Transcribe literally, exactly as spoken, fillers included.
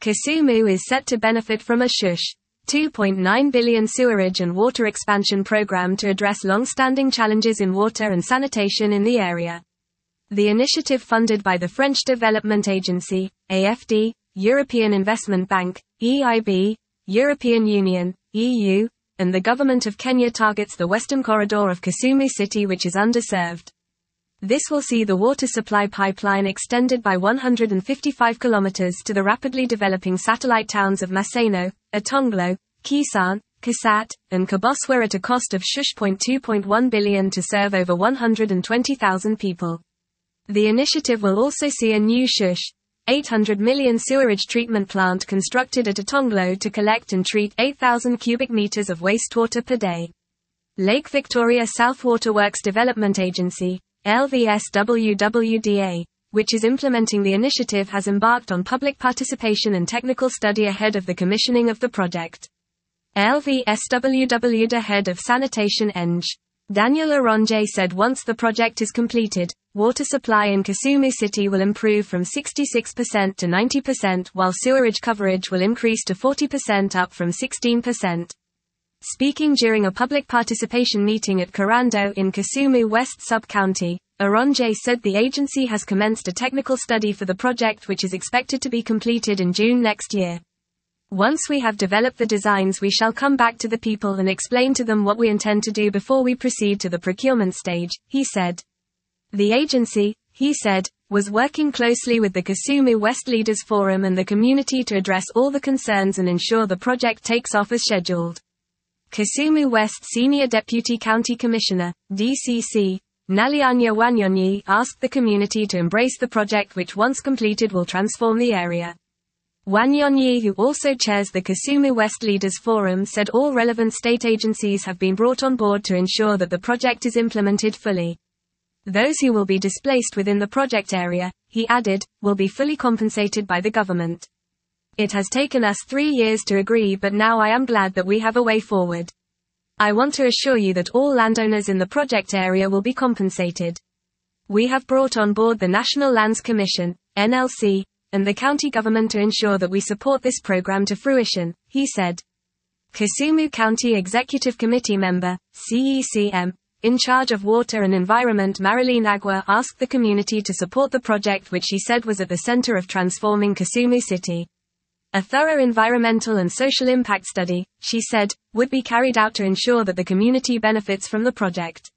Kisumu is set to benefit from a shush. two point nine billion sewerage and water expansion program to address long-standing challenges in water and sanitation in the area. The initiative, funded by the French Development Agency, A F D, European Investment Bank, E I B, European Union, E U, and the Government of Kenya, targets the western corridor of Kisumu City, which is underserved. This will see the water supply pipeline extended by one hundred fifty-five kilometers to the rapidly developing satellite towns of Maseno, Atonglo, Kisan, Kasat, and Kabosware at a cost of two point two one billion to serve over one hundred twenty thousand people. The initiative will also see a new shush, eight hundred million sewerage treatment plant constructed at Atonglo to collect and treat eight thousand cubic meters of wastewater per day. Lake Victoria South Waterworks Development Agency, L V S W W D A, which is implementing the initiative, has embarked on public participation and technical study ahead of the commissioning of the project. L V S W W D A Head of Sanitation Eng. Daniel Aronje said once the project is completed, water supply in Kisumu City will improve from sixty-six percent to ninety percent, while sewerage coverage will increase to forty percent, up from sixteen percent. Speaking during a public participation meeting at Karando in Kisumu West Sub-County, Aronje said the agency has commenced a technical study for the project, which is expected to be completed in June next year. Once we have developed the designs, we shall come back to the people and explain to them what we intend to do before we proceed to the procurement stage, he said. The agency, he said, was working closely with the Kisumu West Leaders Forum and the community to address all the concerns and ensure the project takes off as scheduled. Kisumu West Senior Deputy County Commissioner, D C C, Nalianya Wanyonyi, asked the community to embrace the project, which once completed will transform the area. Wanyonyi, who also chairs the Kisumu West Leaders Forum, said all relevant state agencies have been brought on board to ensure that the project is implemented fully. Those who will be displaced within the project area, he added, will be fully compensated by the government. It has taken us three years to agree, but now I am glad that we have a way forward. I want to assure you that all landowners in the project area will be compensated. We have brought on board the National Lands Commission, N L C, and the county government to ensure that we support this program to fruition, he said. Kisumu County Executive Committee member, C E C M, in charge of water and environment, Marilyn Agua, asked the community to support the project, which she said was at the center of transforming Kisumu City. A thorough environmental and social impact study, she said, would be carried out to ensure that the community benefits from the project.